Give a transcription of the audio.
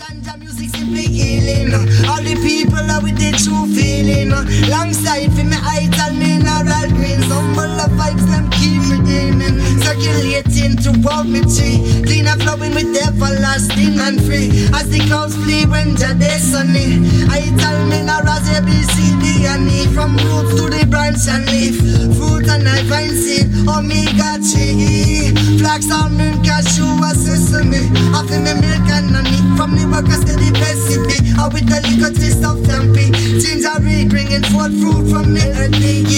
Ganja music simply healing. All the people are with the true feeling. Alongside for me idol mineral green. Some of the vibes them keep me gaming. Circulating throughout me tree. Clean and flowing with everlasting and free. As the clouds flee when Jade sunny. Idol minerals ABCD and E. From roots to the branch and leaf. Fruit and I find seed. Omega 3. Flax, almond, cashew, and sesame. After me milk and honey. From the workers to the recipe. Or with the little twist of tempeh. Ginger bringing forth fruit from the earthy.